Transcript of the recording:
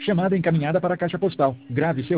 Chamada encaminhada para a caixa postal. Grave seu